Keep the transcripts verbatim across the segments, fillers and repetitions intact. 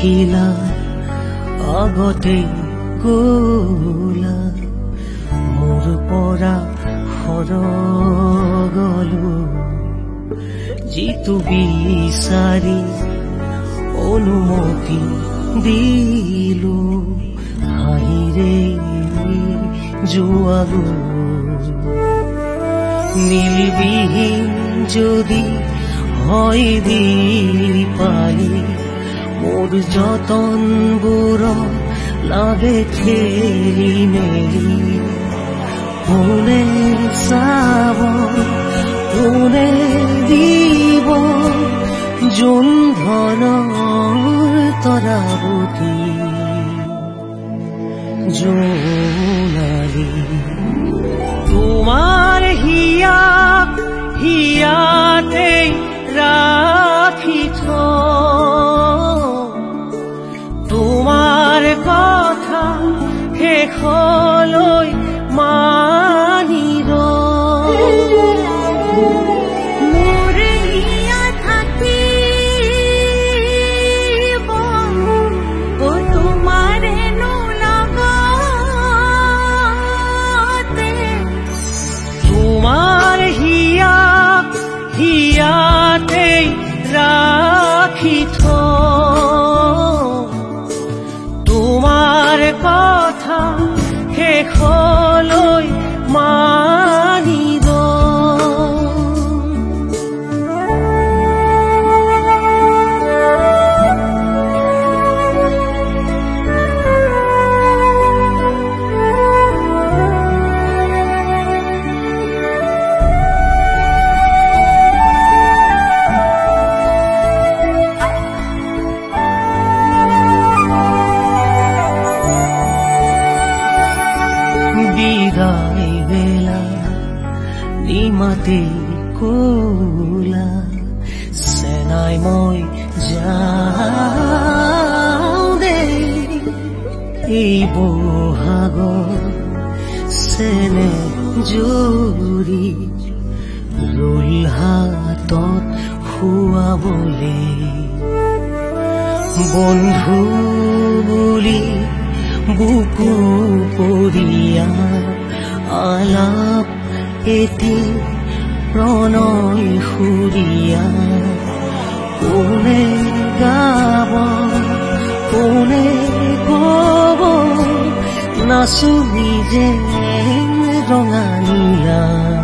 দেখিলা আগতে গলা মোৰ পৰা সৰগলো যিটো বিচাৰি অনুমতি দিলো হাঁহিৰে যোৱাগো নীলবিহীন যদি হয় দিল পালি মোৰ যতনবোৰ লাগে ঠেলি মেলি কোনে চাব কোনে দিব যোন ধনৰ তৰাৱতী জোনালী তোমাৰ হিয়া হিয়াতে ৰাখি থওঁ তোমাৰ কথা শেষলৈ মানি হিয়াতে ৰাখি থওঁ তোমাৰ কথা শেষলৈ মানি বিদায় বেলা নিমাতে কোলা চেনাই মই যাওঁ দে এই বহাগৰ চেনে জুৰি ৰোল হাতত শুৱাবলে বন্ধু বুলি বুকু পৰিয়া আলাপ এটি প্ৰণয় সুৰিয়া কোনে গাব কোনে কব নাচুমি যে ৰঙালীলা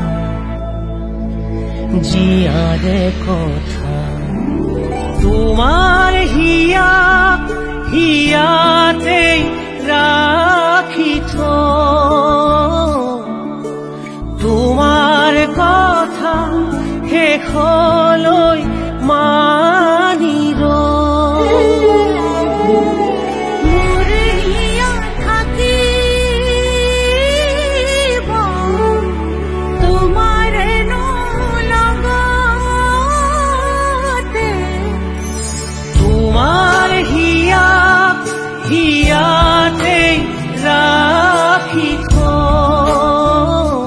জীয়াৰে কথা তোমাৰ হিয়া হিয়াতে ৰাখি থওঁ তোমাৰ কথা শেষলৈ মানি হিয়াতে ৰাখি থওঁ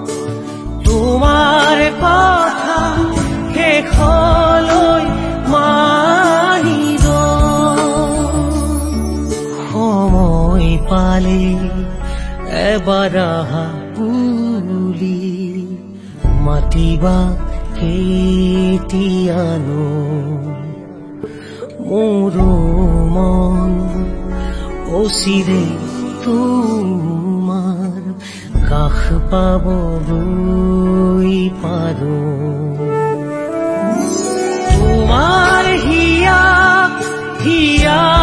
তোমাৰ কথা শেষলৈ মানি সময় পালে এবাৰ আহা বুলি মাতিবা কেতিয়ানো মোৰ মন অচিৰে তোমাৰ কাষ পাবলৈ পাৰোঁ তোমাৰ হিয়া হিয়া